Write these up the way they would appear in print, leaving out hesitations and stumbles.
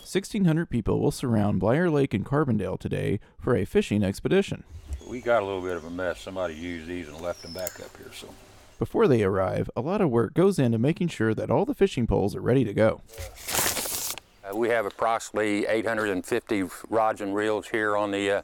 1,600 people will surround Blyer Lake in Carbondale today for a fishing expedition. We got a little bit of a mess. Somebody used these and left them back up here, so. Before they arrive, a lot of work goes into making sure that all the fishing poles are ready to go. We have approximately 850 rods and reels here on the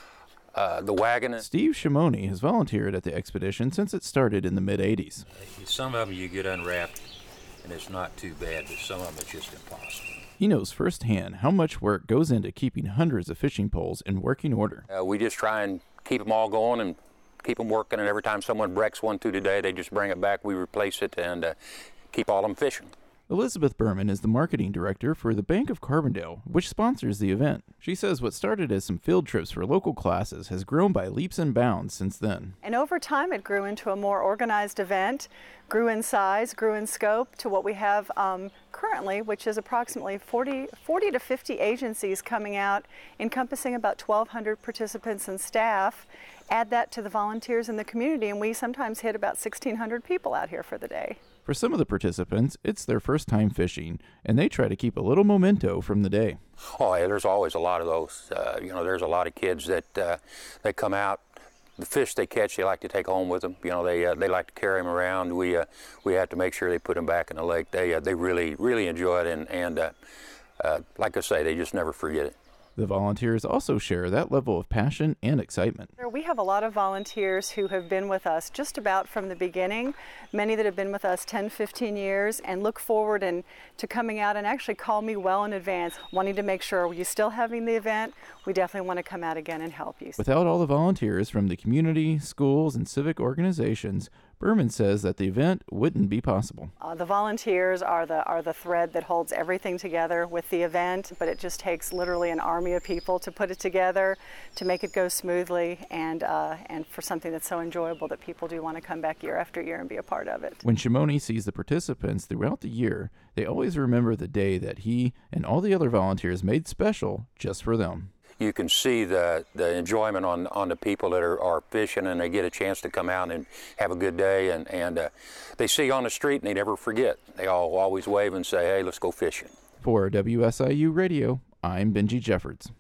wagon. Steve Shimoni has volunteered at the expedition since it started in the mid-'80s. Some of them you get unwrapped and it's not too bad, but some of them it's just impossible. He knows firsthand how much work goes into keeping hundreds of fishing poles in working order. We just try and keep them all going and keep them working, and every time someone breaks one through today, they just bring it back, we replace it, and keep all of them fishing. Elizabeth Berman is the marketing director for the Bank of Carbondale, which sponsors the event. She says what started as some field trips for local classes has grown by leaps and bounds since then. And over time it grew into a more organized event, grew in size, grew in scope to what we have currently, which is approximately 40 to 50 agencies coming out, encompassing about 1,200 participants and staff. Add that to the volunteers in the community, and we sometimes hit about 1,600 people out here for the day. For some of the participants, it's their first time fishing, and they try to keep a little memento from the day. Oh, yeah, there's always a lot of those. There's a lot of kids that they come out. The fish they catch, they like to take home with them. They like to carry them around. We have to make sure they put them back in the lake. They really enjoy it, and like I say, they just never forget it. The volunteers also share that level of passion and excitement. We have a lot of volunteers who have been with us just about from the beginning, many that have been with us 10, 15 years, and look forward to coming out and actually call me well in advance, wanting to make sure, are you still having the event? We definitely want to come out again and help you. Without all the volunteers from the community, schools, and civic organizations, Berman says that the event wouldn't be possible. The volunteers are the thread that holds everything together with the event, but it just takes literally an army of people to put it together, to make it go smoothly, and for something that's so enjoyable that people do want to come back year after year and be a part of it. When Shimoni sees the participants throughout the year, they always remember the day that he and all the other volunteers made special just for them. You can see the enjoyment on the people that are fishing, and they get a chance to come out and have a good day, and they see you on the street and they never forget. They all always wave and say, hey, let's go fishing. For WSIU Radio, I'm Benji Jeffords.